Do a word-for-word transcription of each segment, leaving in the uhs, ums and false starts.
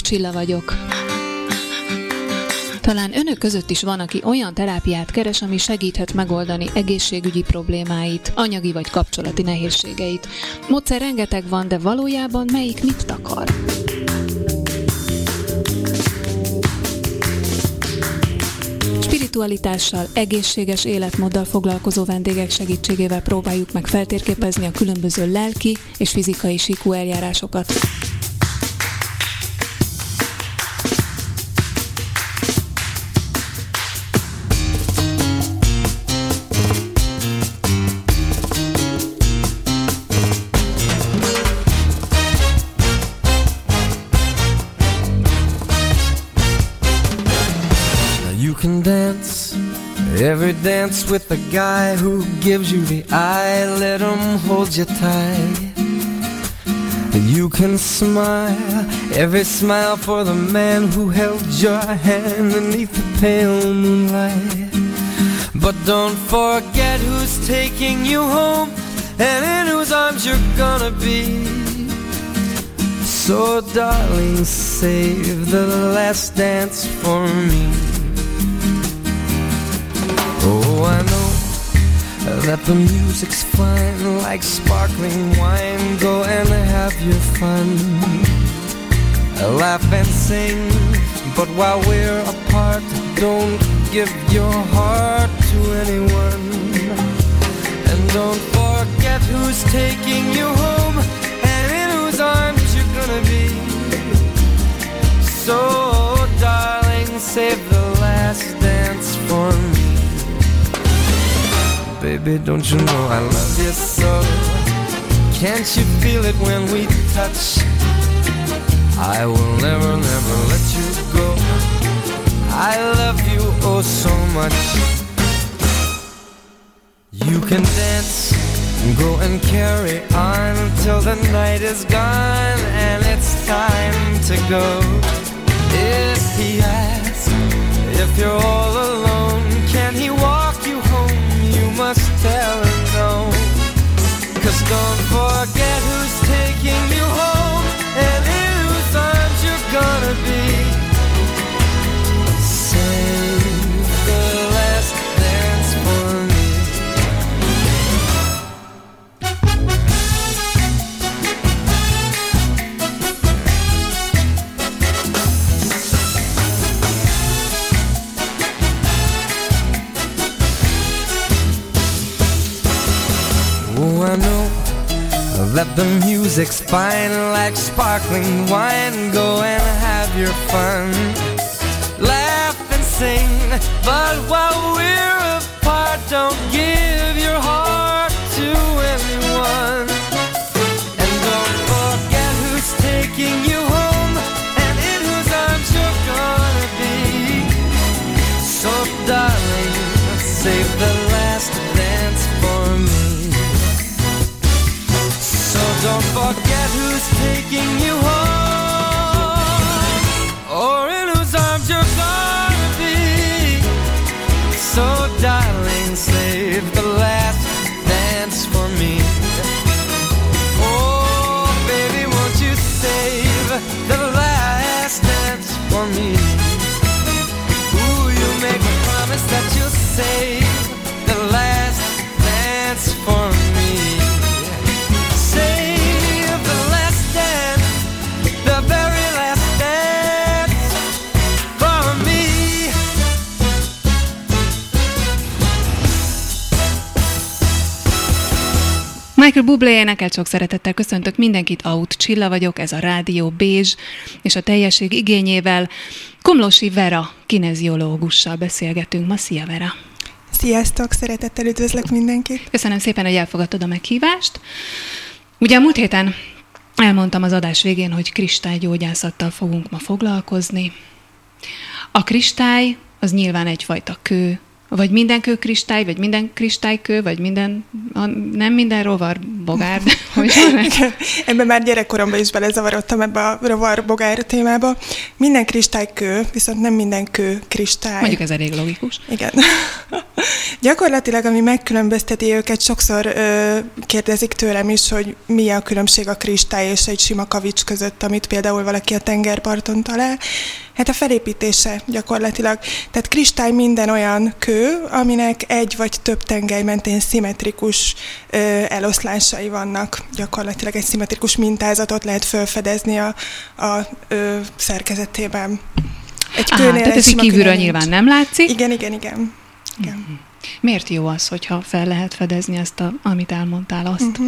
Csilla vagyok. Talán önök között is van, aki olyan terápiát keres, ami segíthet megoldani egészségügyi problémáit, anyagi vagy kapcsolati nehézségeit. Módszer rengeteg van, de valójában melyik mit takar? Spiritualitással, egészséges életmóddal foglalkozó vendégek segítségével próbáljuk meg feltérképezni a különböző lelki és fizikai síkú eljárásokat. Can dance every dance with the guy who gives you the eye. Let him hold you tight. You can smile every smile for the man who held your hand beneath the pale moonlight. But don't forget who's taking you home and in whose arms you're gonna be. So darling, save the last dance for me. Oh, I know that the music's fine, like sparkling wine. Go and have your fun, laugh and sing. But while we're apart, don't give your heart to anyone. And don't forget who's taking you home and in whose arms you're gonna be. So, darling, save the last dance for me. Baby, don't you know I love you so? Can't you feel it when we touch? I will never, never let you go. I love you oh so much. You can dance, go and carry on till the night is gone and it's time to go. If he asks if you're all alone, can he walk you home? You must tell him no. 'Cause don't forget who's taking you home and in whose arms you're gonna be. Save the last dance for me. Oh, I know that the music's fine, like sparkling wine. Go and have your fun, laugh and sing. But while we're apart, don't give your heart to anyone. And don't forget who's taking you home and in whose arms you're gonna be. So darling, save the last dance for me. Don't forget who's taking you home or in whose arms you're gonna be. So darling, save the last dance for me. Oh baby, won't you save the last dance for me? Ooh, you make a promise that you'll save the last dance for me. Michael Bublé énekel, sok szeretettel köszöntök mindenkit, Aut Csilla vagyok, ez a Rádió Bézs, és a teljesség igényével Komlósi Vera kineziológussal beszélgetünk ma. Szia, Vera! Sziasztok, szeretettel üdvözlök mindenkit! Köszönöm szépen, hogy elfogadtad a meghívást. Ugye a múlt héten elmondtam az adás végén, hogy kristálygyógyászattal fogunk ma foglalkozni. A kristály az nyilván egyfajta kő, vagy minden kő kristály, vagy minden kristálykő, vagy minden, a, nem minden rovar bogár. Hogy igen, ebben már gyerekkoromban is belezavarodtam ebbe a rovar bogár témába. Minden kristálykő, viszont nem minden kő kristály. Mondjuk ez elég logikus. Igen. Gyakorlatilag, ami megkülönbözteti őket, sokszor ö, kérdezik tőlem is, hogy mi a különbség a kristály és egy sima kavics között, amit például valaki a tengerparton talál. Hát a felépítése gyakorlatilag. Tehát kristály minden olyan kő, aminek egy vagy több tengely mentén szimmetrikus ö, eloszlásai vannak. Gyakorlatilag egy szimmetrikus mintázatot lehet felfedezni a, a ö, szerkezetében. Egy Aha, tehát ez így kívülről nyilván nem látszik. Igen, igen, igen. igen. Uh-huh. Miért jó az, hogyha fel lehet fedezni ezt, a, amit elmondtál, azt? Uh-huh.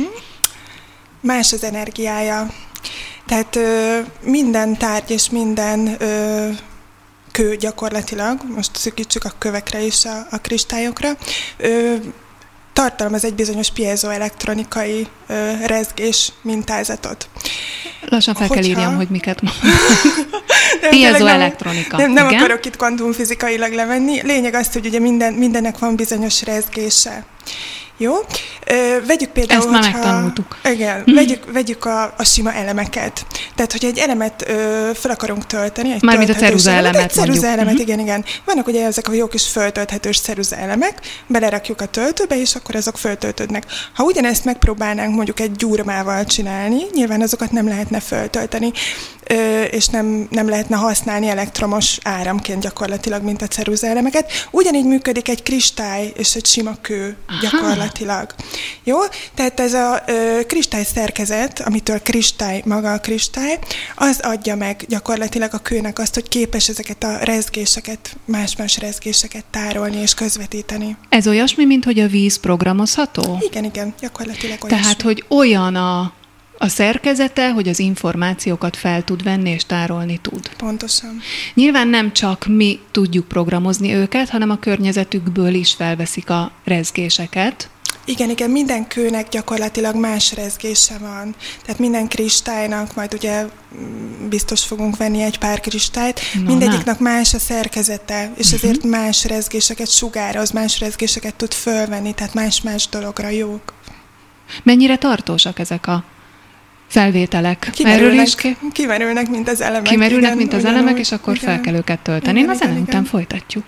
Más az energiája. Tehát ö, minden tárgy és minden ö, kő gyakorlatilag, most szűkítsük a kövekre és a, a kristályokra, ö, tartalmaz egy bizonyos piezoelektronikai ö, rezgés mintázatot. Lassan fel Hogyha... kell írjam, hogy miket mondom. Piezoelektronika. Nem, nem, nem akarok itt kvantumfizikailag levenni. Lényeg az, hogy ugye minden, mindennek van bizonyos rezgése. Jó? Ö, vegyük például, ezt már hogyha, megtanultuk. Igen, hmm. vegyük, vegyük a, a sima elemeket. Tehát, hogyha egy elemet ö, fel akarunk tölteni, egy mármint a ceruza elemet, elemet, egy ceruza elemet, uh-huh. igen, igen. Vannak ugye ezek a jó kis föltölthetős ceruza elemek, belerakjuk a töltőbe, és akkor azok föltöltődnek. Ha ugyanezt megpróbálnánk mondjuk egy gyurmával csinálni, nyilván azokat nem lehetne föltölteni, ö, és nem, nem lehetne használni elektromos áramként gyakorlatilag, mint a ceruza elemeket. Ugyanígy működik egy kristály és egy sima kő gyakorlatilag. Jó? Tehát ez a ö, kristály szerkezet, amitől kristály, maga a kristály, az adja meg gyakorlatilag a kőnek azt, hogy képes ezeket a rezgéseket, más-más rezgéseket tárolni és közvetíteni. Ez olyasmi, mint hogy a víz programozható? Igen, igen, gyakorlatilag olyasmi. Tehát, hogy olyan a, a szerkezete, hogy az információkat fel tud venni és tárolni tud. Pontosan. Nyilván nem csak mi tudjuk programozni őket, hanem a környezetükből is felveszik a rezgéseket. Igen, igen, minden kőnek gyakorlatilag más rezgése van. Tehát minden kristálynak, majd ugye biztos fogunk venni egy pár kristályt, no, mindegyiknek na. más a szerkezete, és uh-huh. ezért más rezgéseket sugároz, más rezgéseket tud fölvenni, tehát más-más dologra jók. Mennyire tartósak ezek a felvételek? Kimerülnek, is ki... kimerülnek, mint az elemek. Kimerülnek, igen, mint az ugyanúgy, elemek, és akkor igen. fel kell őket tölteni. Igen, Na, zene után folytatjuk.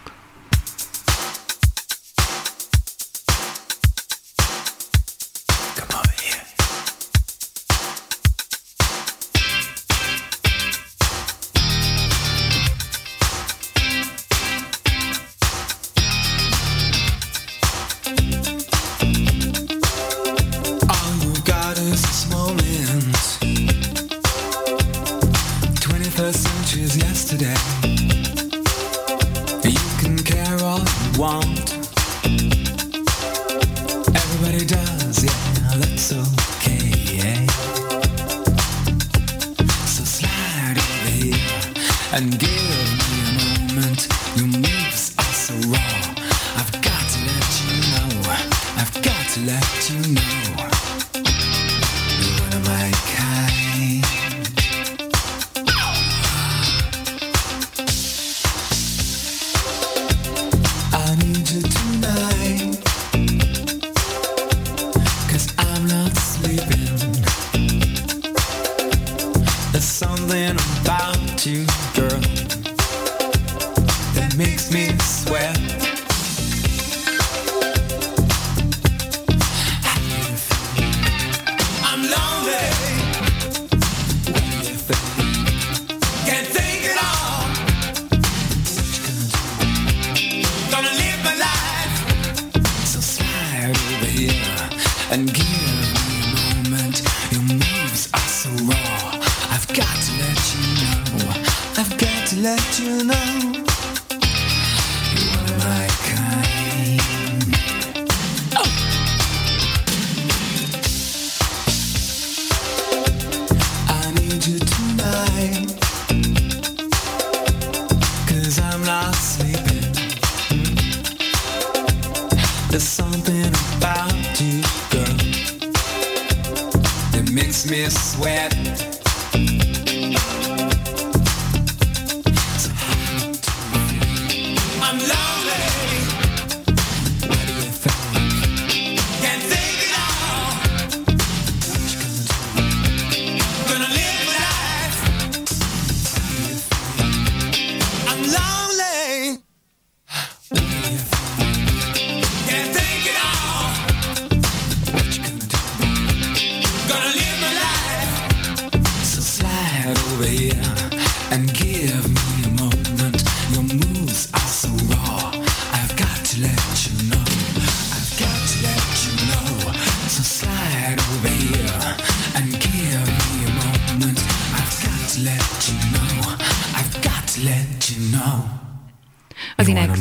Az Inex.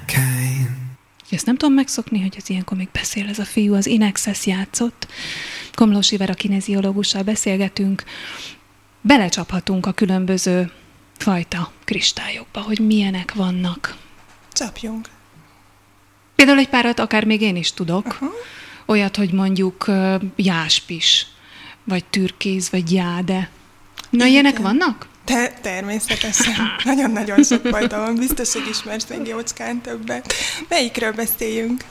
Ezt nem tudom megszokni, hogy az ilyenkor még beszél ez a fiú. Az Inexes játszott. Komlós Vera kineziológussal beszélgetünk. Belecsaphatunk a különböző fajta kristályokba, hogy milyenek vannak. Csapjunk. Például egy párat akár még én is tudok. Uh-huh. Olyat, hogy mondjuk uh, jáspis, vagy türkéz, vagy jáde. Na, igen. Ilyenek vannak? De természetesen. Nagyon-nagyon sok fajta van. Biztos, hogy ismersz még jócskán többet. Melyikről beszéljünk?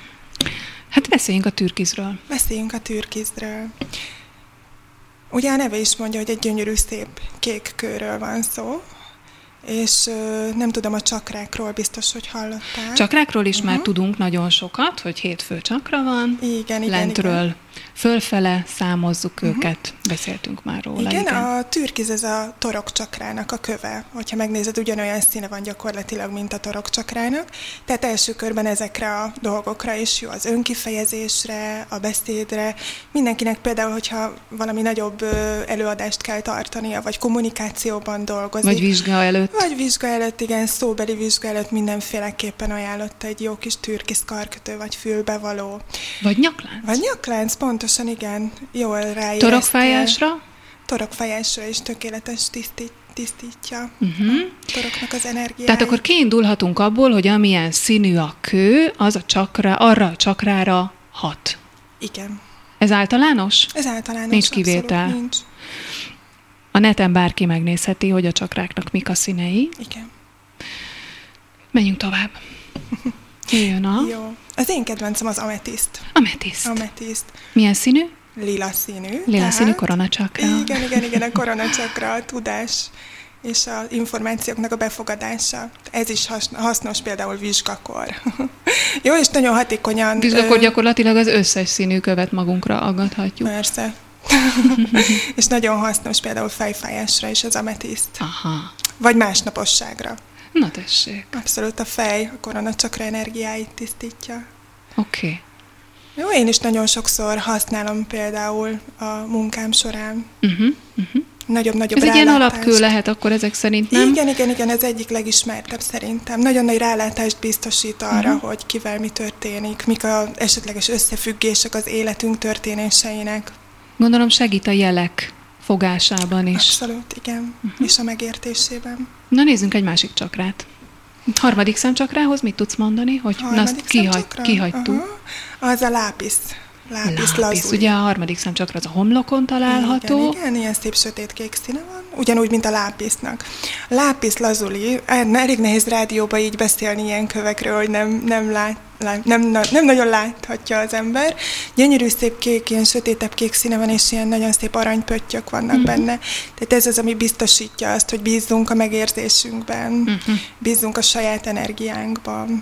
Hát beszéljünk a türkizről. Beszéljünk a türkizről. Ugye a neve is mondja, hogy egy gyönyörű, szép kék kőről van szó, és ö, nem tudom, a csakrákról biztos, hogy hallottál. Csakrákról is uh-huh. már tudunk nagyon sokat, hogy hét fő csakra van. Igen, igen, Lentről igen. fölfele számozzuk uh-huh. őket, beszéltünk már róla. Igen, igen, a türkiz ez a torok csakrának a köve. Hogyha megnézed, ugyanolyan színe van gyakorlatilag, mint a torok csakrának. Tehát első körben ezekre a dolgokra is jó, az önkifejezésre, a beszédre. Mindenkinek például, hogyha valami nagyobb előadást kell tartania, vagy kommunikációban dolgozik. Vagy vizsga előtt. Vagy vizsga előtt, igen, szóbeli vizsga előtt mindenféleképpen ajánlott egy jó kis türkiz karkötő, vagy fülbevaló. Vagy nyaklánc. Vagy nyaklánc, pontosan, igen. Jól ráéreztél. Torokfájásra? Torokfájásra is tökéletes tisztít, tisztítja uh-huh. a toroknak az energiáját. Tehát akkor kiindulhatunk abból, hogy amilyen színű a kő, az a csakra, arra a csakrára hat. Igen. Ez általános? Ez általános. Nincs kivétel. Abszolút nincs. A neten bárki megnézheti, hogy a csakráknak mik a színei. Igen. Menjünk tovább. Jöjjön a... Jó. Az én kedvencem az ametiszt. Ametiszt. Ametiszt. Milyen színű? Lila színű. Lila tehát... színű koronacsakra. Igen, igen, igen, a koronacsakra, a tudás és az információknak a befogadása. Ez is hasznos például vizsgakor. Jó, és nagyon hatékonyan... Vizsgakor gyakorlatilag az összes színű követ magunkra aggathatjuk. Persze. És nagyon hasznos például fejfájásra is az ametiszt. Aha. Vagy másnaposságra. Na tessék. Abszolút a fej, a koronacsakra energiáit tisztítja. Oké. Okay. Jó, én is nagyon sokszor használom például a munkám során. Uh-huh, uh-huh. Nagyobb-nagyobb Ez egy rálátást. ilyen alapkő lehet akkor ezek szerint, nem? Igen, igen, igen, ez egyik legismertebb szerintem. Nagyon nagy rálátást biztosít arra, uh-huh. hogy kivel mi történik, mik az esetleges összefüggések az életünk történéseinek. Gondolom segít a jelek fogásában is. Abszolút, igen. Uh-huh. És a megértésében. Na nézzünk egy másik csakrát. Harmadik szemcsakrához mit tudsz mondani? Hogy na, azt kihagy, kihagytuk. Uh-huh. Az a lápisz. Lápisz, lápisz. Ugye a harmadik szemcsakra az a homlokon található. Igen, igen, ilyen szép sötét-kék színe van. Ugyanúgy, mint a lápisznak. A lápisz lazuli, elég nehéz rádióba így beszélni ilyen kövekről, hogy nem, nem, lát, lát, nem, nem nagyon láthatja az ember. Gyönyörű szép kék, ilyen sötétebb kék színe van, és ilyen nagyon szép aranypöttyök vannak uh-huh. benne. Tehát ez az, ami biztosítja azt, hogy bízzunk a megérzésünkben, uh-huh. bízzunk a saját energiánkban.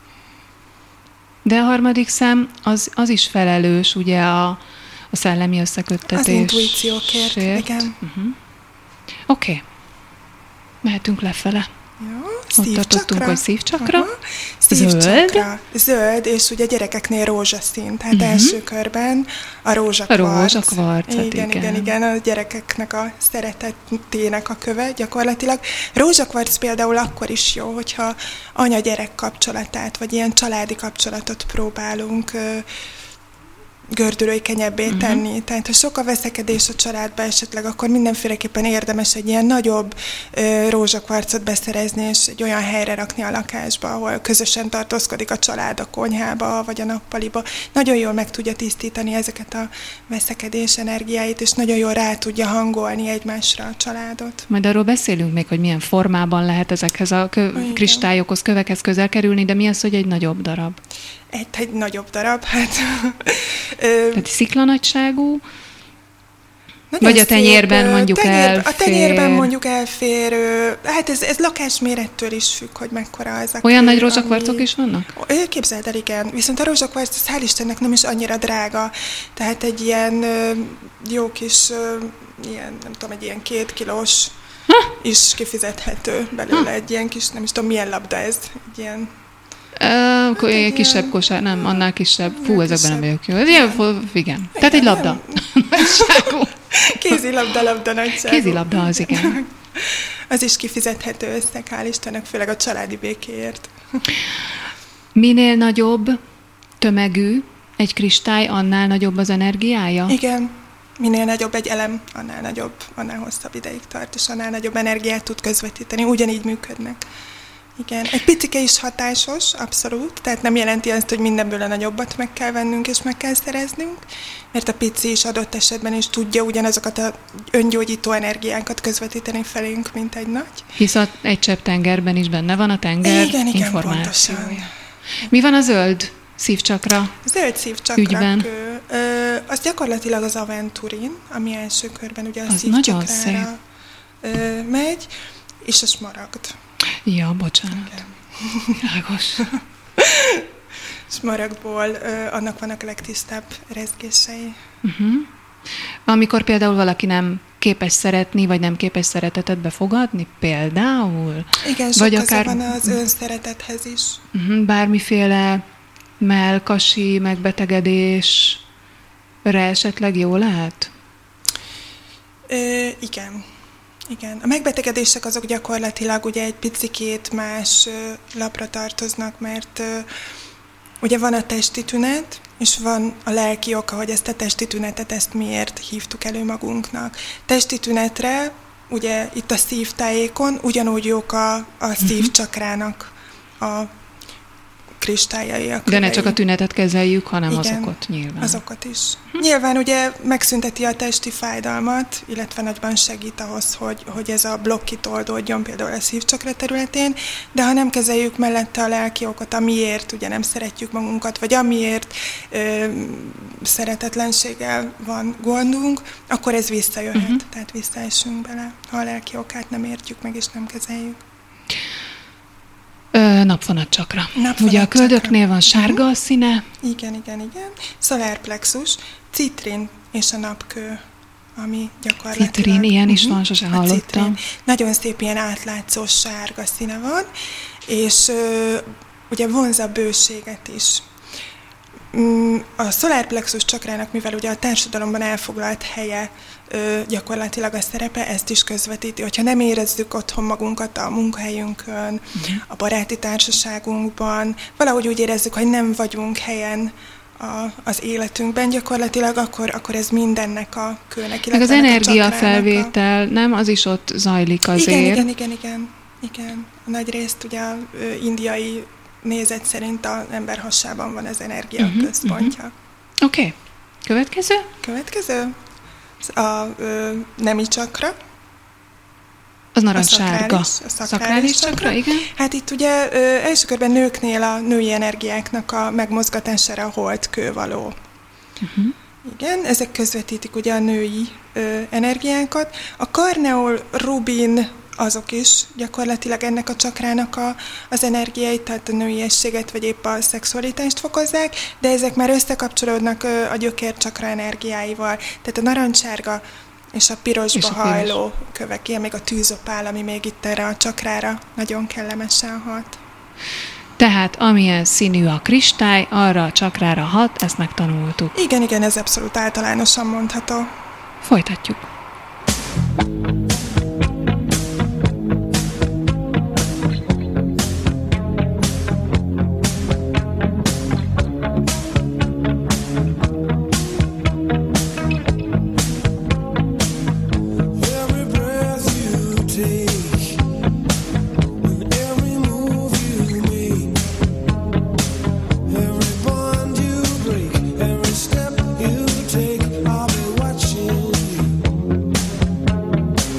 De a harmadik szem az, az is felelős, ugye a, a szellemi összeköttetés. Az intuíciókért, igen. Uh-huh. Oké. Okay. Mehetünk lefele. Jó, ott tartottunk, hogy szívcsakra. Uh-huh. Szívcsakra. Zöld. Zöld, és ugye gyerekeknél rózsaszín. Tehát uh-huh. első körben a rózsakvarc. A rózsakvarc, igen, igen. igen, igen, a gyerekeknek a szeretetének a köve gyakorlatilag. Rózsakvarc például akkor is jó, hogyha anya-gyerek kapcsolatát, vagy ilyen családi kapcsolatot próbálunk gördülékenyebbé uh-huh. tenni. Tehát, ha sok a veszekedés a családban esetleg, akkor mindenféleképpen érdemes egy ilyen nagyobb ö, rózsakvarcot beszerezni, és egy olyan helyre rakni a lakásba, ahol közösen tartózkodik a család, a konyhába, vagy a nappaliba. Nagyon jól meg tudja tisztítani ezeket a veszekedés energiáit, és nagyon jól rá tudja hangolni egymásra a családot. Majd arról beszélünk még, hogy milyen formában lehet ezekhez a kö- kristályokhoz, kövekhez közel kerülni, de mi az, hogy egy nagyobb darab? Egy, egy nagyobb darab, hát... Tehát sziklanagyságú? Vagy a tenyérben szép, mondjuk tenyér, elfér? A tenyérben mondjuk elfér. Hát ez, ez lakásmérettől is függ, hogy mekkora az a Olyan kő, nagy rózsakvarcok ami... is vannak? Képzeld el, igen. Viszont a rózsakvarc, az hál' Istennek nem is annyira drága. Tehát egy ilyen jó kis, ilyen, nem tudom, egy ilyen két kilós ha? is kifizethető belőle. Ha? Egy ilyen kis, nem is tudom, milyen labda ez. Egy ilyen... Uh, hát egy kisebb ilyen... kosár, nem, annál kisebb. Fú, ezekben nem vagyok jó. Ez ilyen, igen. igen. Tehát egy labda. Nagyságú. Kézilabda, labda nagyságú. Kézilabda az, igen. az is kifizethető összeg, hál' Istennek, főleg a családi békéért. Minél nagyobb tömegű egy kristály, annál nagyobb az energiája? Igen. Minél nagyobb egy elem, annál nagyobb, annál hosszabb ideig tart, és annál nagyobb energiát tud közvetíteni. Ugyanígy működnek. Igen. Egy picike is hatásos, abszolút, tehát nem jelenti azt, hogy mindenből a nagyobbat meg kell vennünk és meg kell szereznünk, mert a pici is adott esetben is tudja ugyanazokat a öngyógyító energiákat közvetíteni felénk, mint egy nagy. Hisz a egy csepp tengerben is benne van a tenger igen, igen, információja. Pontosan. Mi van a zöld szívcsakra Zöld szívcsakra ügyben? Kő, ö, az gyakorlatilag az aventurin, ami első körben ugye a az nagyon szívcsakrára ö, megy, és a smaragd. Ja, bocsánat. Világos. Smaragdból ö, annak vannak a legtisztább rezgései. Uh-huh. Amikor például valaki nem képes szeretni, vagy nem képes szeretetet befogadni, például? Igen, sok vagy köze akár van az önszeretethez is. Uh-huh. Bármiféle mellkasi megbetegedésre esetleg jó lehet? Ö, igen. Igen. A megbetegedések azok gyakorlatilag ugye egy picikét más ö, lapra tartoznak, mert ö, ugye van a testi tünet, és van a lelki oka, hogy ezt a testi tünetet, ezt miért hívtuk elő magunknak. Testi tünetre, ugye itt a szívtájékon ugyanúgy jók a, a szívcsakrának a kristályai. A De ne csak a tünetet kezeljük, hanem igen, az okot nyilván. Az okot is. Hm. Nyilván ugye megszünteti a testi fájdalmat, illetve nagyban segít ahhoz, hogy, hogy ez a blokk kitoldódjon például a szívcsakra területén, de ha nem kezeljük mellette a lelki okot, amiért ugye nem szeretjük magunkat, vagy amiért ö, szeretetlenséggel van gondunk, akkor ez visszajöhet, uh-huh. tehát visszaesünk bele, ha a lelki okát nem értjük meg és nem kezeljük. Ö, napfonat csakra. Napfonat ugye a köldöknél csakra. van sárga a színe. Igen, igen, igen. Szolárplexus, citrin és a napkő, ami gyakorlatilag... Citrin, ilyen uh-huh. is van, sose A hallottam. citrin. Nagyon szép ilyen átlátszó sárga színe van, és ö, ugye vonz a bőséget is. A szolárplexus csakrának, mivel ugye a társadalomban elfoglalt helye, ö, gyakorlatilag a szerepe, ezt is közvetíti. Hogyha nem érezzük otthon magunkat a munkahelyünkön, uh-huh. a baráti társaságunkban, valahogy úgy érezzük, hogy nem vagyunk helyen a, az életünkben gyakorlatilag, akkor, akkor ez mindennek a kőnek, meg az energiafelvétel, a... nem? Az is ott zajlik azért. Igen, igen, igen, igen. igen. A nagy részt ugye a ö, indiai nézet szerint az ember hasában van az energia uh-huh, központja. Uh-huh. Oké. Okay. Következő? Következő? A ö, nemi csakra. Az narancssárga. A szakrális, szakrális csakra, igen. Hát itt ugye ö, első körben nőknél a női energiáknak a megmozgatására a holdkő való. Uh-huh. Igen, ezek közvetítik ugye a női ö, energiákat. A karneol, rubin, azok is gyakorlatilag ennek a csakrának a, az energiáit, tehát a nőiességet, vagy épp a szexualitást fokozzák, de ezek már összekapcsolódnak a gyökércsakra energiáival. Tehát a narancssárga és a pirosba és a piros. hajló kövek, ilyen még a tűzopál, ami még itt erre a csakrára nagyon kellemesen hat. Tehát amilyen színű a kristály, arra a csakrára hat, ezt megtanultuk. Igen, igen, ez abszolút általánosan mondható. Folytatjuk. Step you take, I'll be watching you.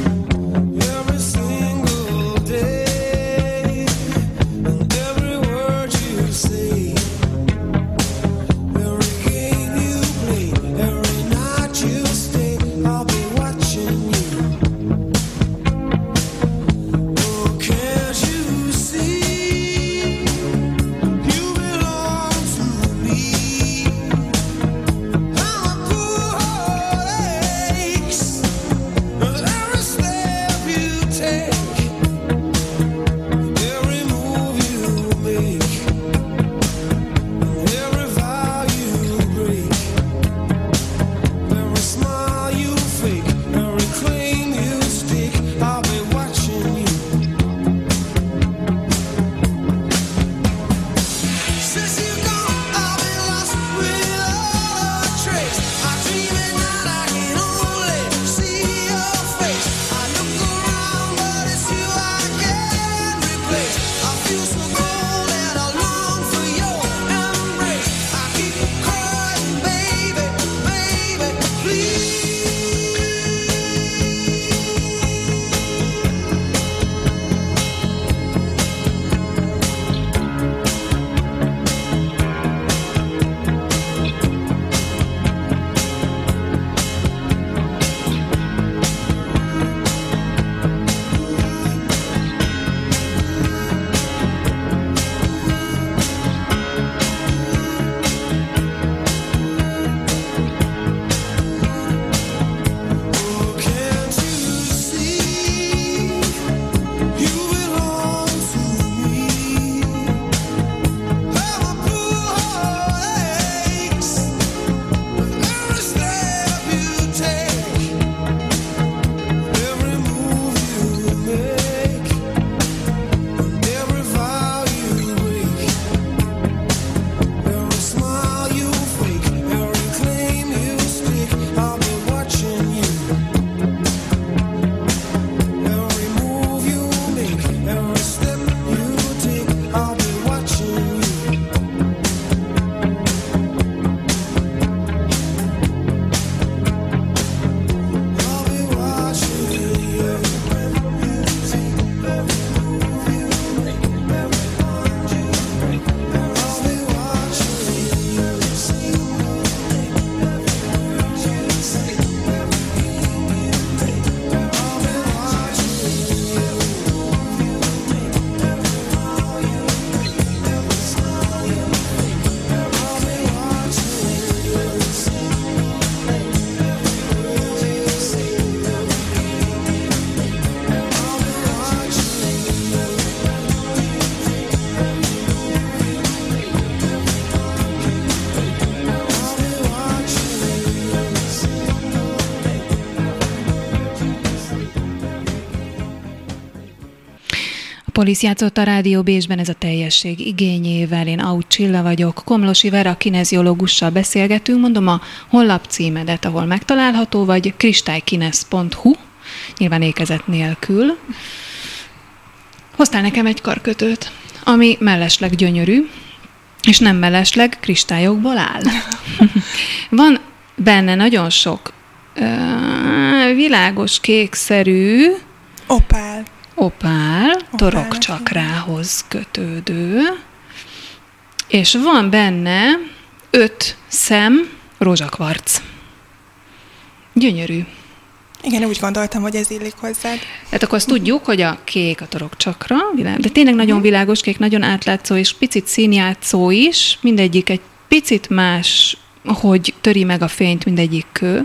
Polisz játszott a Rádió Bécsben, ez a teljesség igényével. Én Auth Csilla vagyok. Komlosi Vera kineziológussal beszélgetünk. Mondom a honlap címedet, ahol megtalálható, vagy kristálykinesz pont hu, nyilván ékezet nélkül. Hoztál nekem egy karkötőt, ami mellesleg gyönyörű, és nem mellesleg kristályokból áll. Van benne nagyon sok uh, világos kékszerű opál. Opál, torokcsakrához kötődő, és van benne öt szem rózsakvarc. Gyönyörű. Igen, úgy gondoltam, hogy ez illik hozzád. Tehát akkor azt tudjuk, hogy a kék a torokcsakra, de tényleg nagyon világos kék, nagyon átlátszó, és picit színjátszó is, mindegyik egy picit más, hogy töri meg a fényt mindegyik kő.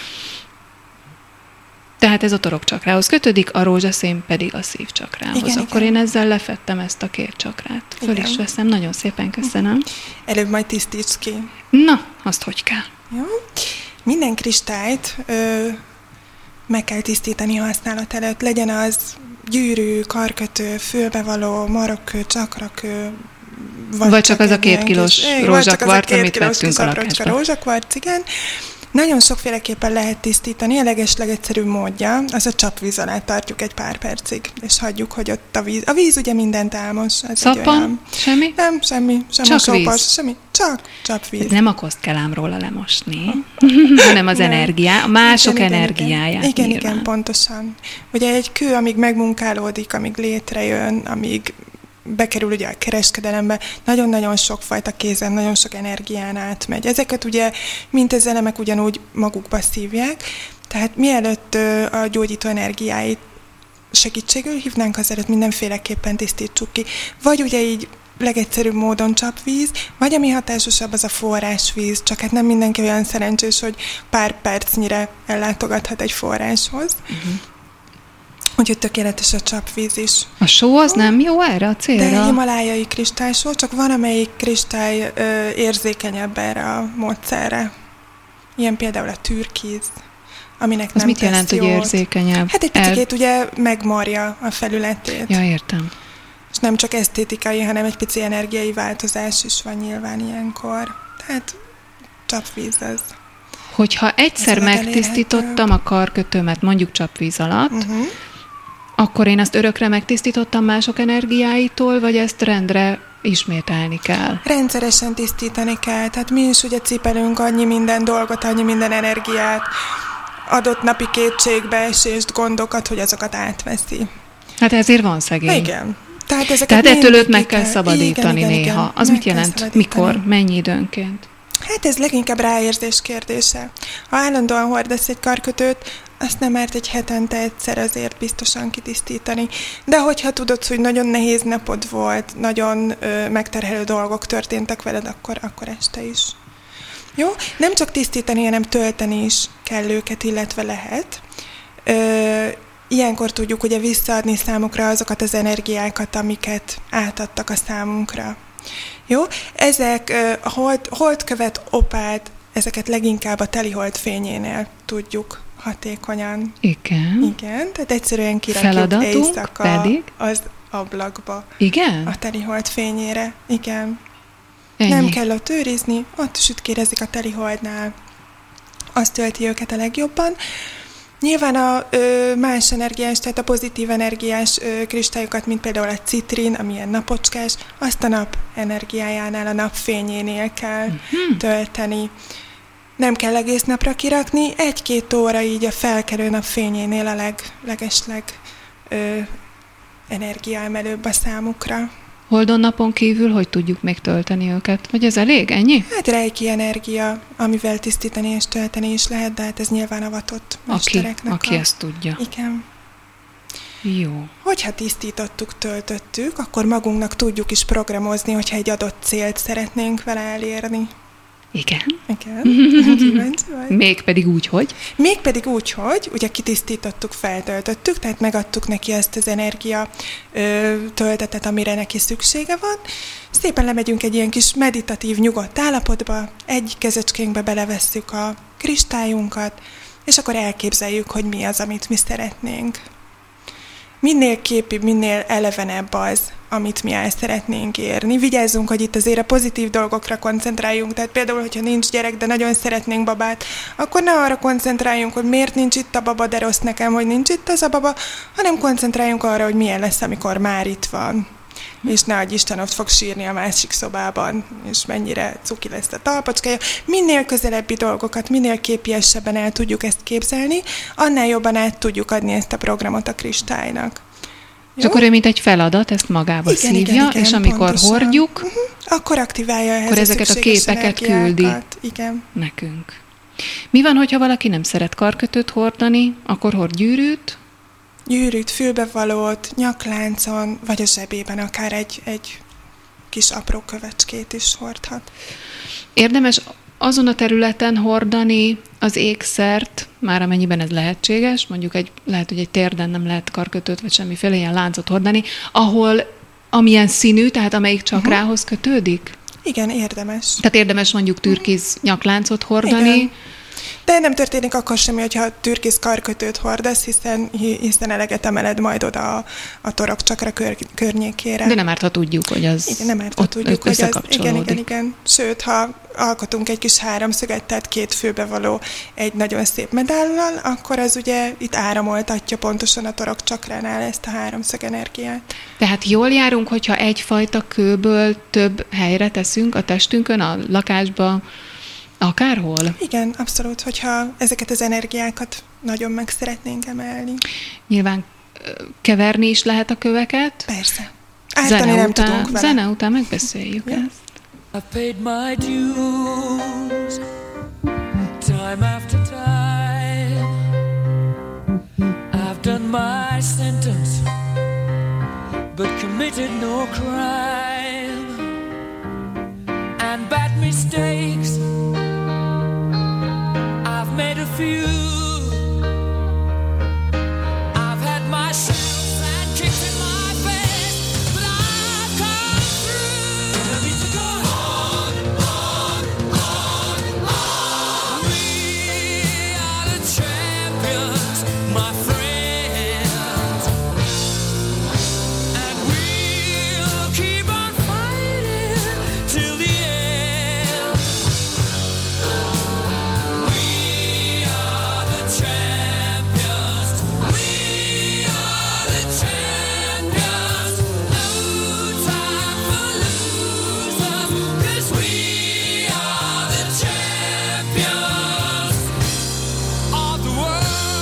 Tehát ez a torokcsakrához kötődik, a rózsaszín pedig a szívcsakrához. Igen, Akkor igen. én ezzel lefettem ezt a két csakrát. Föl Igen. is veszem, nagyon szépen köszönöm. Előbb majd tisztíts ki. Na, azt hogy kell? Jó? Minden kristályt ö, meg kell tisztítani használat előtt. Legyen az gyűrű, karkötő, fülbevaló, marokkő, csakrakő, Vagy, vagy csak az a két kilós rózsakvarc, amit kilós vettünk kis a aprócska lakásba. rózsakvarc, igen. Nagyon sokféleképpen lehet tisztítani, a legeslegegyszerűbb módja, az a csapvíz alá tartjuk egy pár percig, és hagyjuk, hogy ott a víz. A víz ugye mindent elmos. Ez egy Szappan? olyan- Semmi? Nem, semmi, sem Csak mosópas, víz. semmi, csak csapvíz. Nem a koszt kell ám róla lemosni, hanem az Nem. energiá, a mások Igen, igen, energiáját Igen, igen, nyilván. igen, pontosan. Ugye egy kő, amíg megmunkálódik, amíg létrejön, amíg bekerül ugye a kereskedelembe, nagyon-nagyon sokfajta kézen, nagyon sok energián átmegy. Ezeket ugye, mint az elemek ugyanúgy magukba szívják, tehát mielőtt ö, a gyógyító energiáit segítségül hívnánk, azelőtt mindenféleképpen tisztítsuk ki. Vagy ugye így legegyszerűbb módon csapvíz, vagy ami hatásosabb, az a forrásvíz, csak hát nem mindenki olyan szerencsés, hogy pár percnyire ellátogathat egy forráshoz. Uh-huh. Úgyhogy tökéletes a csapvíz is. A só az nem jó erre a De célra? himalájai kristálysó, csak van, amelyik kristály ö, érzékenyebb erre a módszerre. Ilyen például a türkiz, aminek Az nem mit tesz jelent, hogy jót. érzékenyebb? Hát egy El- picit ugye megmarja a felületét. Ja, értem. És nem csak esztétikai, hanem egy pici energiai változás is van nyilván ilyenkor. Tehát csapvíz az. Hogyha egyszer Ez a megtisztítottam a karkötőmet, mondjuk csapvíz alatt, Uh-huh. akkor én azt örökre megtisztítottam mások energiáitól, vagy ezt rendre ismételni kell? Rendszeresen tisztítani kell, tehát mi is ugye cipelünk annyi minden dolgot, annyi minden energiát, adott napi kétségbeesést, gondokat, hogy azokat átveszi. Hát ezért van szegény. Igen. Tehát, ezeket Tehát ettől mindig őt meg ki kell szabadítani igen, igen, néha. igen. Az Meg mit kell jelent? szabadítani. Mikor? Mennyi időnként? Hát ez leginkább ráérzés kérdése. Ha állandóan hordasz egy karkötőt, azt nem árt egy hetente egyszer azért biztosan kitisztítani. De hogyha tudod, hogy nagyon nehéz napod volt, nagyon ö, megterhelő dolgok történtek veled, akkor, akkor este is. Jó? Nem csak tisztítani, hanem tölteni is kell őket, illetve lehet. Ö, ilyenkor tudjuk ugye visszaadni számukra azokat az energiákat, amiket átadtak a számunkra. Jó? Ezek a hold, holdkövet, opált, ezeket leginkább a telihold fényénél tudjuk hatékonyan. Igen. Igen, tehát egyszerűen kirakjuk Feladatunk éjszaka pedig? az ablakba Igen? a telihold fényére. Igen. Ennyi. Nem kell ott őrizni, ott sütkérezik a teliholdnál. Azt tölti őket a legjobban. Nyilván a ö, más energiás, tehát a pozitív energiás ö, kristályokat, mint például a citrin, amilyen napocskás, azt a nap energiájánál, a napfényénél kell uh-huh. tölteni. Nem kell egész napra kirakni, egy-két óra így a felkelő napfényénél a leg, legesleg ö, energiaemelőbb a számukra. Holdon napon kívül hogy tudjuk még tölteni őket? Vagy ez elég? Ennyi? Hát reiki energia, amivel tisztítani és tölteni is lehet, de hát ez nyilván avatott Aki, mestereknek. aki a... ezt tudja. Igen. Jó. Hogyha tisztítottuk, töltöttük, akkor magunknak tudjuk is programozni, hogyha egy adott célt szeretnénk vele elérni. Igen. Igen. Kíváncsi vagy? Mégpedig úgy, hogy? Mégpedig úgy, hogy ugye kitisztítottuk, feltöltöttük, tehát megadtuk neki azt az energia ö, töltetet, amire neki szüksége van. Szépen lemegyünk egy ilyen kis meditatív, nyugodt állapotba, egy kezecskénkbe belevesszük a kristályunkat, és akkor elképzeljük, hogy mi az, amit mi szeretnénk. minél képibb, minél elevenebb az, amit mi el szeretnénk érni. Vigyázzunk, hogy itt azért a pozitív dolgokra koncentráljunk. Tehát például, hogyha nincs gyerek, de nagyon szeretnénk babát, akkor ne arra koncentráljunk, hogy miért nincs itt a baba, de rossz nekem, hogy nincs itt az a baba, hanem koncentráljunk arra, hogy milyen lesz, amikor már itt van. És ne adj Isten, ott fog sírni a másik szobában, és mennyire cuki lesz a talpacskája. Minél közelebbi dolgokat, minél képiesebben el tudjuk ezt képzelni, annál jobban át tudjuk adni ezt a programot a kristálynak. És akkor ő mint egy feladat, ezt magába igen, szívja, igen, igen, és amikor pontosan. hordjuk, uh-huh. akkor aktiválja ehhez akkor ezeket a képeket küldi igen. nekünk. Mi van, hogyha valaki nem szeret karkötőt hordani, akkor hord gyűrűt? Gyűrűt, fülbevalót, nyakláncon, vagy a zsebében akár egy, egy kis apró kövecskét is hordhat. Érdemes azon a területen hordani az ékszert, már amennyiben ez lehetséges, mondjuk egy, lehet, hogy egy térden nem lehet karkötőt, vagy semmiféle ilyen láncot hordani, ahol amilyen színű, tehát amelyik csakrához uh-huh. kötődik? Igen, érdemes. Tehát érdemes mondjuk türkiz nyakláncot hordani. Igen. De nem történik akkor semmi, hogyha türkiz karkötőt hordasz, hiszen, hiszen eleget emeled majd oda a, a torokcsakra kör, környékére. De nem árt, ha tudjuk, hogy az igen, nem árt, ha ott tudjuk, hogy az, igen, igen, igen. Sőt, ha alkotunk egy kis háromszöget, tehát két főbevaló egy nagyon szép medállal, akkor az ugye itt áramoltatja pontosan a torokcsakránál ezt a háromszög energiát. Tehát jól járunk, hogyha egyfajta kőből több helyre teszünk a testünkön, a lakásba, akárhol? Igen, abszolút, hogyha ezeket az energiákat nagyon meg szeretnénk emelni. Nyilván keverni is lehet a köveket? Persze. Ártani nem után, tudunk vele. Zene után megbeszéljük yeah. ezt. I paid my dues time after time. I've done my sentence but committed no crime. And bad mistakes I've made a few. I've had my shells and kicks in my face, but I've come through. I need to go on, on, on, on. We are the champions, my friends, and we'll keep on fighting till the end. We are the champions. We are the champions. No time for losers, 'cause we are the champions of the world.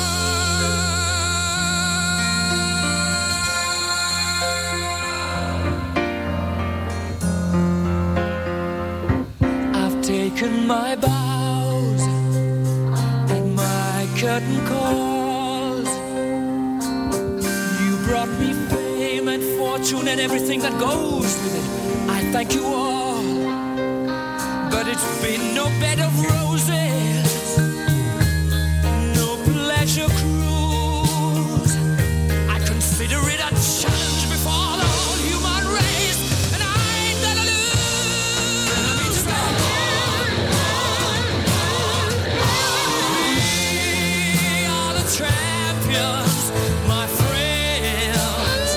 I've taken my bows and my curtain calls. You brought me fame and fortune and everything that goes with it. I thank you all, but it's been no bed of roses, no pleasure cruise. I consider it a challenge before the whole human race, and I ain't gonna lose. I mean, just go on, on, on, on. We are the champions, my friends,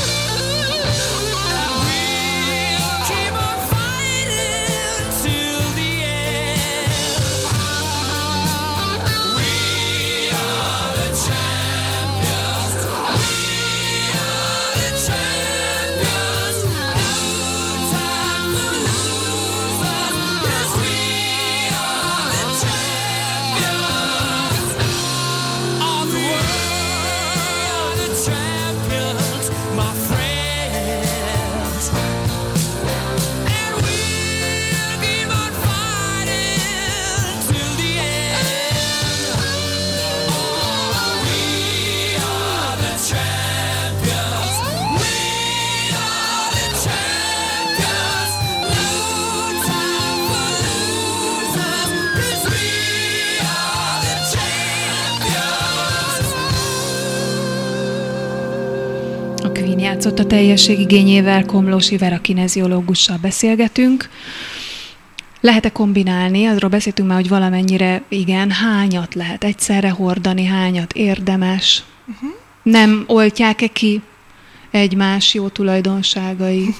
and we'll keep on fighting till the end. We are the champions. We are the champions. No time for losers, 'cause we are the champions of the world. The champions, my friends, and we'll keep on fighting till the end. We are the champions. We are the champions. No time for losers, 'cause we are the champions. A Queen játszott a teljesség igényével, Komlósi Vera kineziológussal beszélgetünk. Lehet-e kombinálni? Azról beszéltünk már, hogy valamennyire igen, hányat lehet egyszerre hordani, hányat érdemes? Uh-huh. Nem oltják-e ki egymás jó tulajdonságait?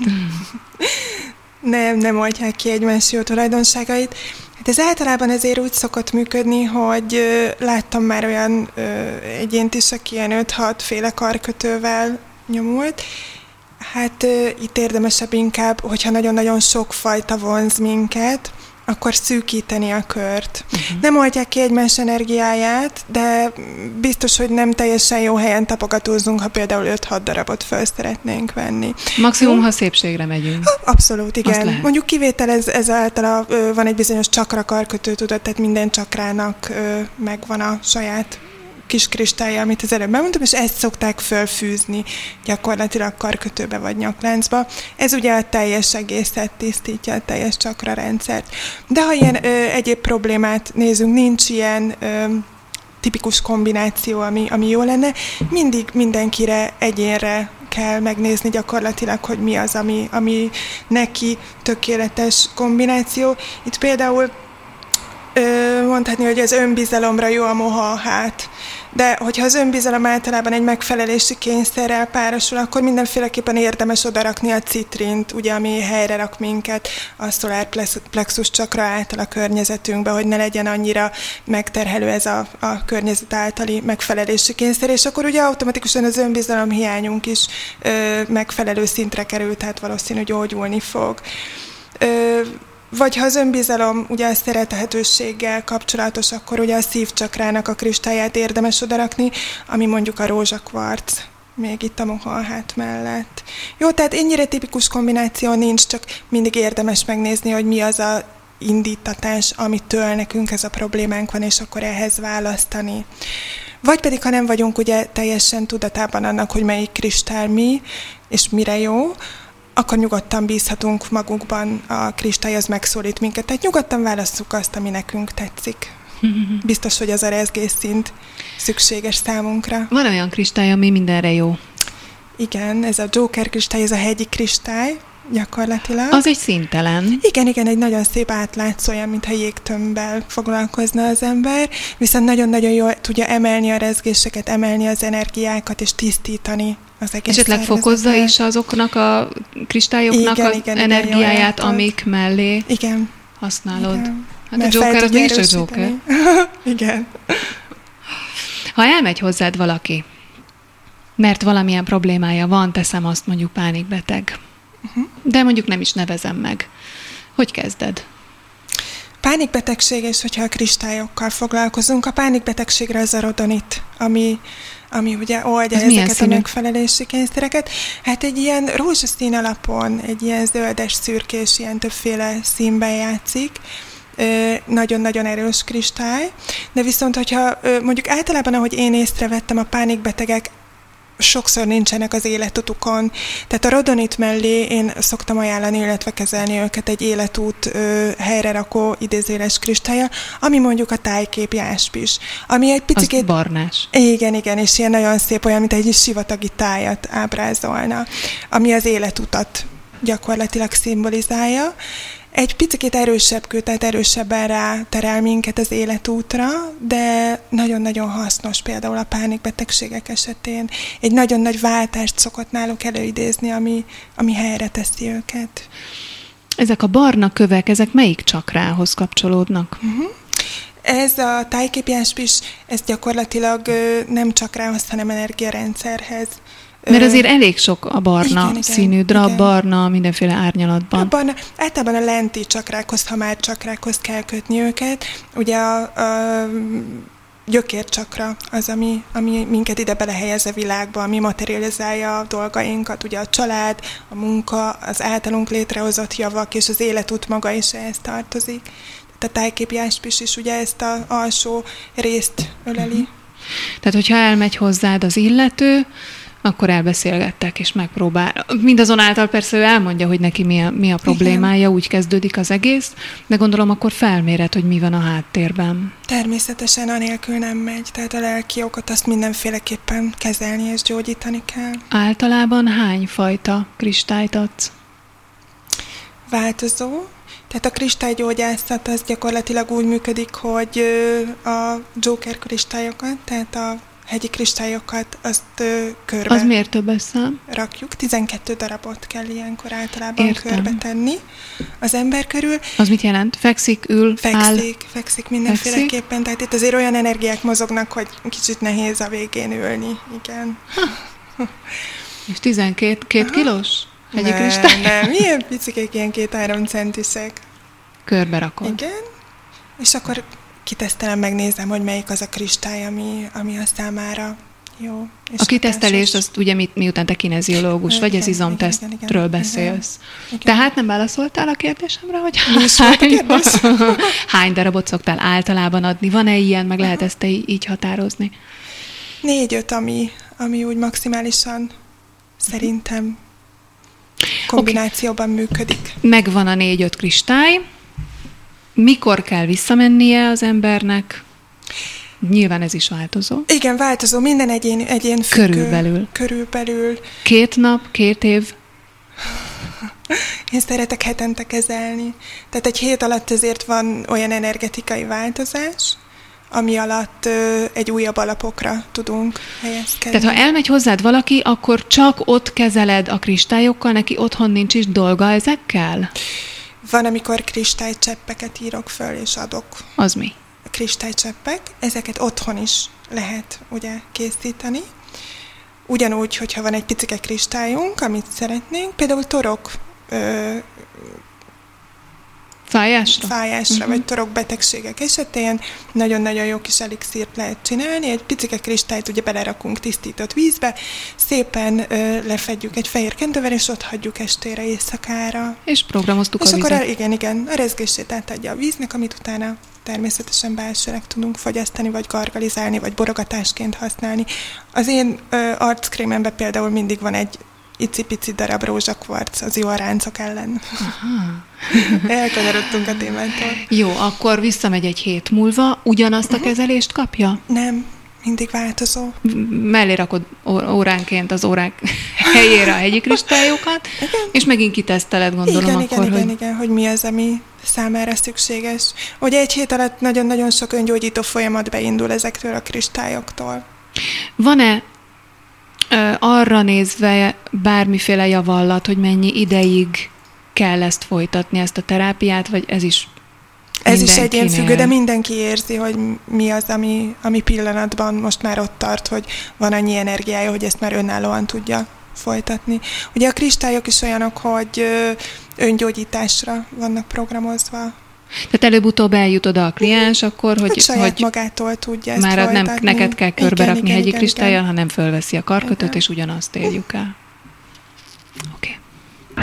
Nem, nem oltják ki egymás jó tulajdonságait. Hát ez általában ezért úgy szokott működni, hogy ö, láttam már olyan ö, egyént is, aki ilyen öt-hat féle karkötővel nyomult. Hát ö, itt érdemesebb inkább, hogyha nagyon-nagyon sok fajta vonz minket, akkor szűkíteni a kört. Uh-huh. Nem oltják ki egymás energiáját, de biztos, hogy nem teljesen jó helyen tapogatózunk, ha például öt-hat darabot föl szeretnénk venni. Maximum, hm? ha szépségre megyünk. Abszolút, igen. Mondjuk kivétel ez, ez által van egy bizonyos csakra karkötő, tudod, tehát minden csakrának megvan a saját kis kristálya, amit az előbb bemondtam, és ezt szokták fölfűzni gyakorlatilag karkötőbe vagy nyakláncba. Ez ugye a teljes egészet tisztítja, a teljes csakra rendszert. De ha ilyen ö, egyéb problémát nézünk, nincs ilyen ö, tipikus kombináció, ami, ami jó lenne, mindig mindenkire, egyénre kell megnézni gyakorlatilag, hogy mi az, ami, ami neki tökéletes kombináció. Itt például ö, mondhatni, hogy az önbizalomra jó a moha a hát. De hogyha az önbizalom általában egy megfelelési kényszerrel párosul, akkor mindenféleképpen érdemes odarakni a citrint, ugye, ami helyre rak minket a szolárplexus csakra által a környezetünkbe, hogy ne legyen annyira megterhelő ez a, a környezet általi megfelelési kényszer, és akkor ugye automatikusan az önbizalom hiányunk is ö, megfelelő szintre kerül, tehát valószínű gyógyulni fog. Ö, Vagy ha az önbizalom ugye a szerethetőséggel kapcsolatos, akkor ugye a szívcsakrának a kristályát érdemes odarakni, ami mondjuk a rózsakvarc, még itt a mohalhát mellett. Jó, tehát ennyire tipikus kombináció nincs, csak mindig érdemes megnézni, hogy mi az a indítatás, amitől nekünk ez a problémánk van, és akkor ehhez választani. Vagy pedig, ha nem vagyunk ugye teljesen tudatában annak, hogy melyik kristály mi, és mire jó, akkor nyugodtan bízhatunk magunkban, a kristály az megszólít minket. Tehát nyugodtan válasszuk azt, ami nekünk tetszik. Biztos, hogy az a rezgésszint szükséges számunkra. Van olyan kristály, ami mindenre jó. Igen, ez a Joker kristály, ez a hegyi kristály gyakorlatilag. Az egy színtelen. Igen, igen, egy nagyon szép átlátszó, olyan, mintha jégtömbbel foglalkozna az ember, viszont nagyon-nagyon jól tudja emelni a rezgéseket, emelni az energiákat, és tisztítani az egész esetleg fokozza is azoknak a kristályoknak igen, az igen, energiáját, igen, amik mellé igen. használod. Igen. Hát mert a Joker az mégis a Joker. Igen. Ha elmegy hozzád valaki, mert valamilyen problémája van, teszem azt mondjuk pánikbeteg, uh-huh. de mondjuk nem is nevezem meg. Hogy kezded? Pánikbetegség, és hogyha a kristályokkal foglalkozunk, a pánikbetegségre az a rodonit, ami, ami ugye oldja ez ezeket a megfelelési kényszereket. Hát egy ilyen rózsaszín alapon, egy ilyen zöldes, szürkés, ilyen többféle színben játszik, nagyon-nagyon erős kristály, de viszont, hogyha mondjuk általában, ahogy én észrevettem, a pánikbetegek sokszor nincsenek az életutukon. Tehát a rodonit mellé én szoktam ajánlani, illetve kezelni őket egy életút ö, helyre rakó idézéles kristálya, ami mondjuk a tájkép jáspis. Ami egy picit... Az barnás. Igen, igen, és ilyen nagyon szép, olyan, mint egy sivatagi tájat ábrázolna, ami az életutat gyakorlatilag szimbolizálja. Egy picit erősebb kő, tehát erősebben ráterel minket az életútra, de nagyon-nagyon hasznos például a pánikbetegségek esetén. Egy nagyon nagy váltást szokott náluk előidézni, ami, ami helyre teszi őket. Ezek a barna kövek, ezek melyik csakrához kapcsolódnak? Uh-huh. Ez a tájképjáspis, ez gyakorlatilag nem csakrához, hanem energiarendszerhez. Mert azért elég sok a barna igen, színű, igen, drab, igen. barna, mindenféle árnyalatban. A barna, általában a lenti csakrákhoz, ha már csakrákhoz kell kötni őket. Ugye a, a gyökércsakra az, ami, ami minket ide belehelyez a világba, ami materializálja a dolgainkat. Ugye a család, a munka, az általunk létrehozott javak, és az életút maga is ehhez tartozik. Tehát a tájképjáspis is ugye ezt az alsó részt öleli. Uh-huh. Tehát, hogyha elmegy hozzád az illető, akkor elbeszélgettek, és megpróbál. Mindazonáltal persze ő elmondja, hogy neki mi a, mi a problémája, igen. úgy kezdődik az egész, de gondolom akkor felméred, hogy mi van a háttérben. Természetesen anélkül nem megy, tehát a lelki okot azt mindenféleképpen kezelni és gyógyítani kell. Általában hány fajta kristályt adsz? Változó. Tehát a kristálygyógyászat az gyakorlatilag úgy működik, hogy a Joker kristályokat, tehát a hegyi kristályokat, azt ö, körbe Az miért többes szám? rakjuk. tizenkét darabot kell ilyenkor általában Értem. körbe tenni az ember körül. Az mit jelent? Fekszik, ül, áll? Fekszik, fekszik mindenféleképpen. Tehát itt azért olyan energiák mozognak, hogy kicsit nehéz a végén ülni. Igen. És tizenkét két kilós hegyi Nem, kristály? nem, milyen picikék, ilyen két-három centisek. Körbe rakod. Igen. És akkor kitesztelem, megnézem, hogy melyik az a kristály, ami, ami a számára jó. És A kitesztelés, hatásos. azt ugye mi, miután te kineziológus Igen, vagy, az igen, izomtesztről igen, igen, beszélsz. igen. Tehát nem válaszoltál a kérdésemre, hogy Mi is volt a hány, kérdés? hány darabot szoktál általában adni? Van-e ilyen, meg lehet ezt te így határozni? Négy-öt, ami, ami úgy maximálisan szerintem kombinációban működik. Megvan a négy-öt kristály. Mikor kell visszamennie az embernek? Nyilván ez is változó. Igen, változó, minden egyén, egyén függő. Körülbelül. Körülbelül. Két nap, két év? Én szeretek hetente kezelni. Tehát egy hét alatt azért van olyan energetikai változás, ami alatt ö, egy újabb alapokra tudunk helyezkedni. Tehát ha elmegy hozzád valaki, akkor csak ott kezeled a kristályokkal, neki otthon nincs is dolga ezekkel? Van, amikor kristálycseppeket írok föl és adok. Az mi? A kristálycseppek, ezeket otthon is lehet ugye készíteni. Ugyanúgy, hogyha van egy picike kristályunk, amit szeretnénk, például torok ö, Fájásra? fájásra, Uh-huh. vagy torokbetegségek esetén nagyon-nagyon jó kis elixírt lehet csinálni. Egy picike kristályt ugye belerakunk tisztított vízbe, szépen ö, lefedjük egy fehér kendővel, és ott hagyjuk estére, éjszakára. És programoztuk És a akkor vizet. a, igen, igen, a rezgését átadja a víznek, amit utána természetesen belsőleg tudunk fogyasztani, vagy gargalizálni, vagy borogatásként használni. Az én ö, arckrémemben például mindig van egy icipici darab rózsakvarc az jó a ráncok ellen. Elkanyarodtunk a témától. Jó, akkor visszamegy egy hét múlva, ugyanazt a kezelést kapja? Nem, mindig változó. Mellé rakod ó- óránként az órák helyére a hegyi kristályokat, és megint kiteszteled, gondolom igen, akkor, igen, hogy... igen, igen, hogy mi az, ami számára szükséges. Ugye egy hét alatt nagyon-nagyon sok öngyógyító folyamat beindul ezektől a kristályoktól. Van-e ö, arra nézve bármiféle javallat, hogy mennyi ideig kell ezt folytatni, ezt a terápiát, vagy ez is Ez is mindenkinél? egyénfüggő, de mindenki érzi, hogy mi az, ami, ami pillanatban most már ott tart, hogy van annyi energiája, hogy ezt már önállóan tudja folytatni. Ugye a kristályok is olyanok, hogy ö, öngyógyításra vannak programozva. Tehát előbb-utóbb eljut oda a kliens, akkor, hogy, Hogy saját hogy magától tudja ezt már folytatni. nem neked kell körbe Igen, rakni igen, hegyi igen, kristállyal, igen. hanem fölveszi a karkötőt, Igen. és ugyanazt érjük el. Oké. Okay.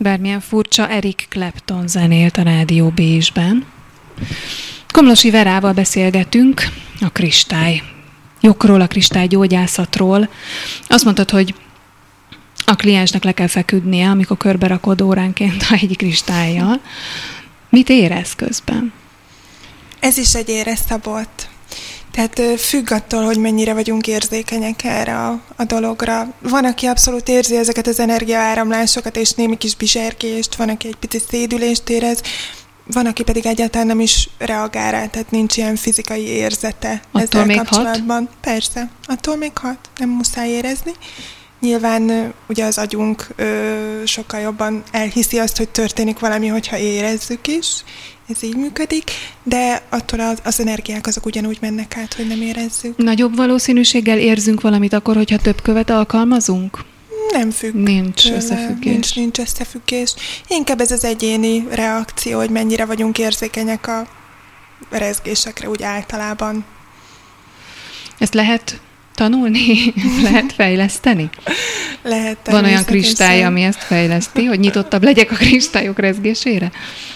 Bármilyen furcsa, Eric Clapton zenélt a Rádió Bécsben. Komlosi Verával beszélgetünk a kristály jogról, a kristály gyógyászatról. Azt mondtad, hogy a kliensnek le kell feküdnie, amikor körbe rakod óránként egy kristállyal. Mit érez közben? Ez is egy érezszabott. Tehát függ attól, hogy mennyire vagyunk érzékenyek erre a, a dologra. Van, aki abszolút érzi ezeket az energiaáramlásokat, és némi kis bizserkést, van, aki egy picit szédülést érez, van, aki pedig egyáltalán nem is reagál rá, tehát nincs ilyen fizikai érzete attól ezzel még kapcsolatban. Hat? Persze, attól még hat, nem muszáj érezni. Nyilván ugye az agyunk ö, sokkal jobban elhiszi azt, hogy történik valami, hogyha érezzük is. Ez így működik, de attól az, az energiák azok ugyanúgy mennek át, hogy nem érezzük. Nagyobb valószínűséggel érzünk valamit akkor, hogyha több követ alkalmazunk? Nem függ. Nincs tőle. összefüggés. Nincs, nincs összefüggés. Inkább ez az egyéni reakció, hogy mennyire vagyunk érzékenyek a rezgésekre úgy általában. Ezt lehet tanulni? Lehet fejleszteni? Lehet. Van olyan kristály, ami ezt fejleszti, hogy nyitottabb legyek a kristályok rezgésére?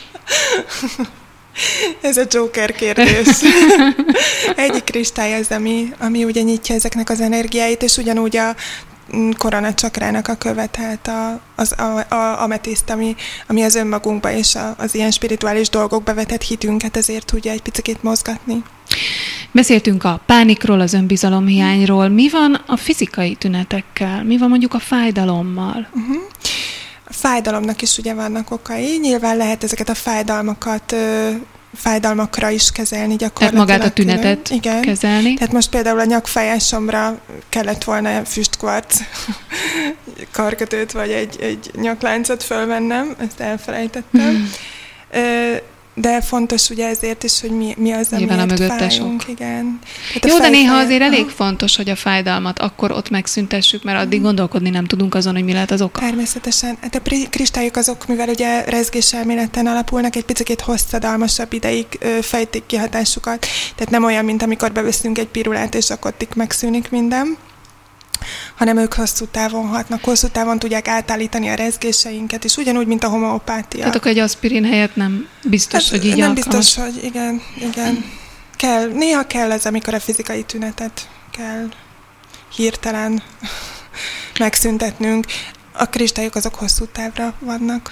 Ez a Joker kérdés. Egyik kristály az, ami, ami ugye nyitja ezeknek az energiáit, és ugyanúgy a korona csakrának a követelt a, az a, a ametiszt, ami, ami az önmagunkba és a, az ilyen spirituális dolgokba vetett hitünket ezért tudja egy picit mozgatni. Beszéltünk a pánikról, az önbizalomhiányról. Mi van a fizikai tünetekkel? Mi van mondjuk a fájdalommal? Uh-huh. A fájdalomnak is ugye vannak okai. Nyilván lehet ezeket a fájdalmakat ö, fájdalmakra is kezelni gyakorlatilag. Tehát magát a tünetet Igen. kezelni. Tehát most például a nyakfájásomra kellett volna füstkvarc karkötőt, vagy egy, egy nyakláncot fölvennem, ezt elfelejtettem. Ö, De fontos ugye ezért is, hogy mi, mi az, amiért fájunk. Igen. Jó, de néha azért elég aha. fontos, hogy a fájdalmat akkor ott megszüntessük, mert addig gondolkodni nem tudunk azon, hogy mi lehet az oka. Természetesen. Hát a kristályok azok, mivel ugye rezgéselméleten alapulnak, egy picit hosszadalmasabb ideig ö, fejtik ki hatásukat. Tehát nem olyan, mint amikor beveszünk egy pirulát, és akkor tik megszűnik minden, hanem ők hosszú távon hatnak, hosszú távon tudják átállítani a rezgéseinket, és ugyanúgy, mint a homeopátia. Tehát akkor egy aspirin helyett nem biztos, hát, hogy így nem alkalmas. biztos, hogy igen, igen. Kell, néha kell ez, amikor a fizikai tünetet kell hirtelen megszüntetnünk. A kristályok azok hosszú távra vannak.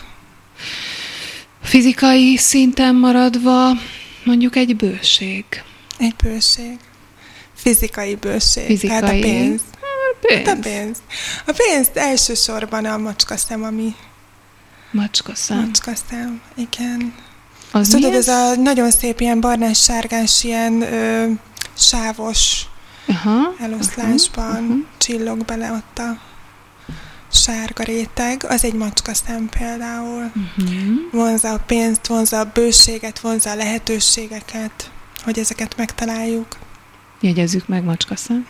Fizikai szinten maradva mondjuk egy bőség. Egy bőség. Fizikai bőség. Fizikai. Tehát a pénz. Pénz. Hát a pénz. A pénz elsősorban a macskaszem, ami... Macskaszem. Macskaszem, igen. Az tudod, ez? ez a nagyon szép ilyen barnás-sárgás, ilyen ö, sávos aha, eloszlásban uh-huh, uh-huh. csillog bele ott a sárga réteg. Az egy macskaszem például. Uh-huh. Vonzza a pénzt, vonzza a bőséget, vonzza a lehetőségeket, hogy ezeket megtaláljuk. Jegyezzük meg, macskaszem.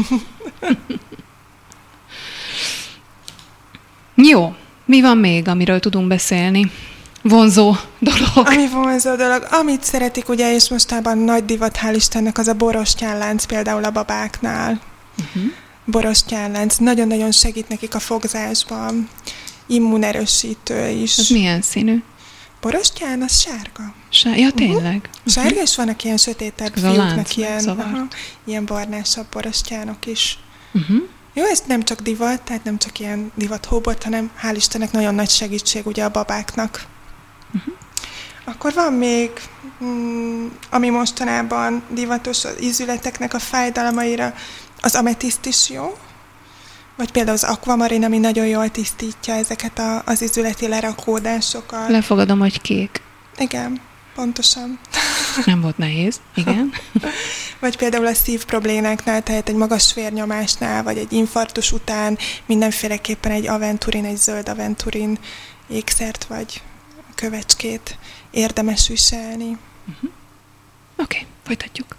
Jó, mi van még, amiről tudunk beszélni? Vonzó dolog. Ami vonzó dolog, amit szeretik ugye, és mostában nagy divat, hál' Istennek, az a borostyánlánc például a babáknál. Uh-huh. Borostyánlánc nagyon-nagyon segít nekik a fogzásban, immunerősítő is. Ez milyen színű? Borostyán, az sárga. Sá- ja, tényleg? Uh-huh. Sárga, és vannak ilyen sötétebb fiúknak, ilyen, aha, ilyen barnásabb borostyánok is. Uh-huh. Jó, ez nem csak divat, tehát nem csak ilyen divat hóbort, hanem hál' Istennek nagyon nagy segítség ugye a babáknak. Uh-huh. Akkor van még, mm, ami mostanában divatos az ízületeknek a fájdalmaira, az ametiszt is jó, vagy például az akvamarin, ami nagyon jól tisztítja ezeket a, az ízületi lerakódásokat. Lefogadom, hogy kék. Igen, pontosan. Nem volt nehéz, igen. Vagy például a szív problémáknál, tehát egy magas vérnyomásnál, vagy egy infarktus után mindenféleképpen egy aventurin, egy zöld aventurin ékszert, vagy kövecskét érdemes viselni. Uh-huh. Oké, okay, folytatjuk.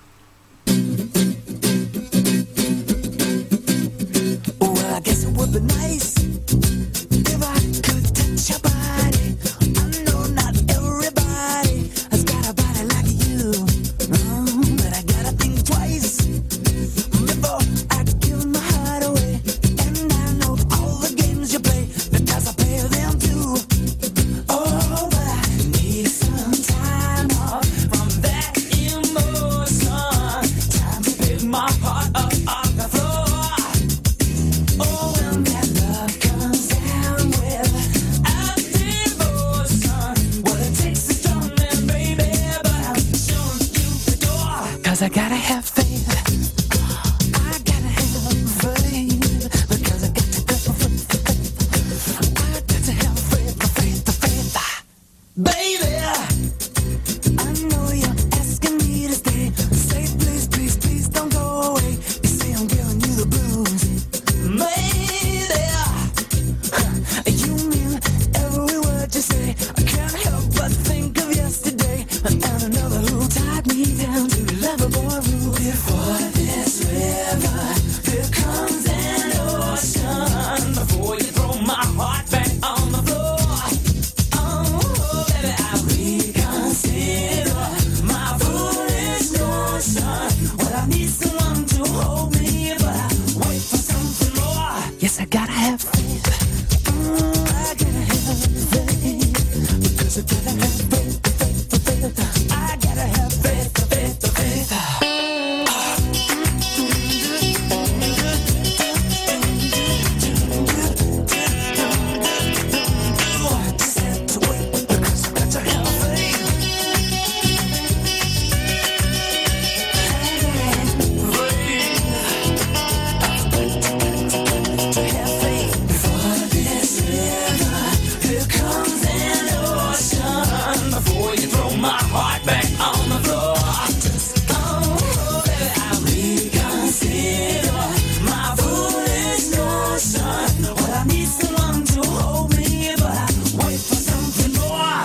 Well, I guess it would be nice if I could touch your body. I know not everybody has got a body like you, oh, but I gotta think twice before I give my heart away. And I know all the games you play because I play them too. my heart up on the floor. Oh, when that love comes down with a devotion, well, it takes a strong man, baby, but I'm showing you the door. 'Cause I gotta have faith. I gotta have faith. Because I got to have faith. I got to have faith, the faith, the faith. Baby, I know you're asking me to stay. Say please, please, please don't go away. You say I'm giving you the blues. Maybe you mean every word you say. I can't help but think of yesterday and another who tied me down to lovable rule. Before this river, here comes an ocean. Before you throw my heart back on the floor. Oh, baby, I reconsider my foolish notion. Well, I need someone to hold me, but I wait for something more. Yes, I gotta have faith. Mm, I gotta have faith. Because I gotta have faith, faith, faith. I gotta have faith, faith, faith. Just have to wait, because I got to have faith. To have faith. Before this river, here comes an ocean. Before you throw my heart back on the floor. Oh, baby, I reconsider my foolish notion. Well, I need someone to hold me, but I wait for something more.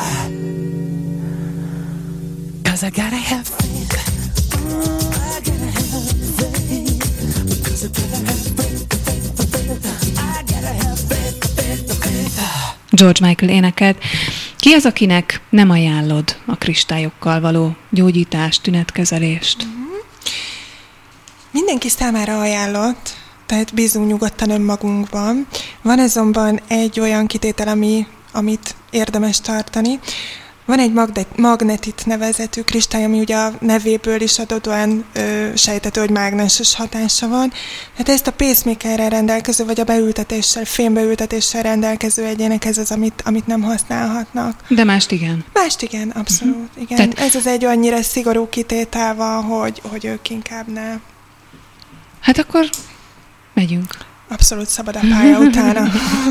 'Cause I gotta have faith. Mm, I gotta have faith. Because I gotta have faith, faith, faith. I gotta have faith, faith, faith. George Michael énekelt. Ki az, akinek nem ajánlod a kristályokkal való gyógyítást, tünetkezelést? Mindenki számára ajánlott, tehát bízunk nyugodtan önmagunkban. Van azonban egy olyan kitétel, ami, amit érdemes tartani. Van egy magnet, magnetit nevezetű kristály, ami ugye a nevéből is adódóan ö, sejtető, hogy mágneses hatása van. Hát ezt a pacemakerrel rendelkező, vagy a beültetéssel, fémbeültetéssel rendelkező egyének ez az, amit, amit nem használhatnak. De mást igen. Mást igen, abszolút. Uh-huh. Igen. Tehát- Ez az egy annyira szigorú kitétel van, hogy, hogy ők inkább ne. Hát akkor megyünk. Abszolút szabad a pálya utána.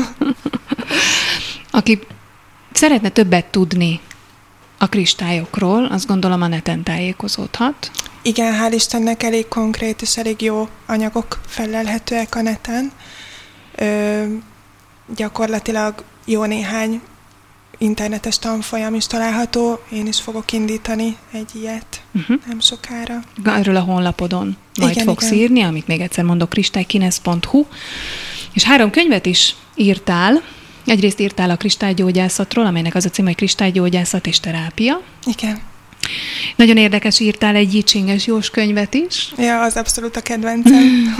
Aki szeretne többet tudni a kristályokról, azt gondolom a neten tájékozódhat. Igen, hál' Istennek elég konkrét és elég jó anyagok fellelhetőek a neten. Ö, gyakorlatilag jó néhány internetes tanfolyam is található. Én is fogok indítani egy ilyet uh-huh. nem sokára. Erről a honlapodon majd igen, fogsz igen. írni, amit még egyszer mondok, kristálykines pont hu. És három könyvet is írtál. Egyrészt írtál a kristálygyógyászatról, amelynek az a címe, hogy Kristálygyógyászat és terápia. Igen. Nagyon érdekes, írtál egy Jicsinges Jós könyvet is. Ja, az abszolút a kedvencem.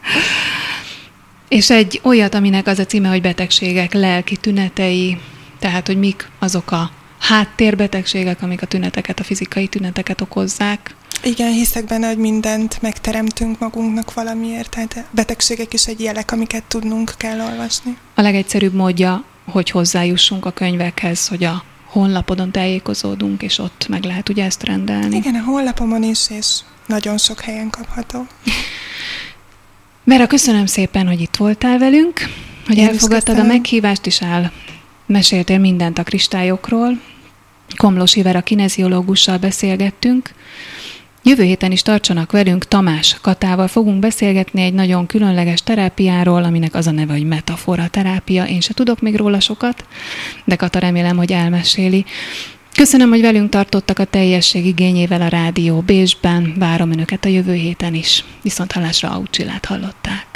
És egy olyat, aminek az a címe, hogy betegségek lelki tünetei, tehát, hogy mik azok a háttérbetegségek, amik a tüneteket, a fizikai tüneteket okozzák. Igen, hiszek benne, hogy mindent megteremtünk magunknak valamiért, tehát betegségek is egy jelek, amiket tudnunk kell olvasni. A legegyszerűbb módja, hogy hozzájussunk a könyvekhez, hogy a honlapodon tájékozódunk, és ott meg lehet ugye ezt rendelni. Igen, a honlapomon is, és nagyon sok helyen kapható. Vera, köszönöm szépen, hogy itt voltál velünk, hogy Én elfogadtad a meghívást, és áll, meséltél mindent a kristályokról. Komlósi Vera kineziológussal beszélgettünk. Jövő héten is tartsanak velünk, Tamás Katával fogunk beszélgetni egy nagyon különleges terápiáról, aminek az a neve, hogy metafora terápia. Én se tudok még róla sokat, de Kata remélem, hogy elmeséli. Köszönöm, hogy velünk tartottak a teljesség igényével a Rádió Bécsben. Várom önöket a jövő héten is. Viszonthallásra Aucsilát hallották.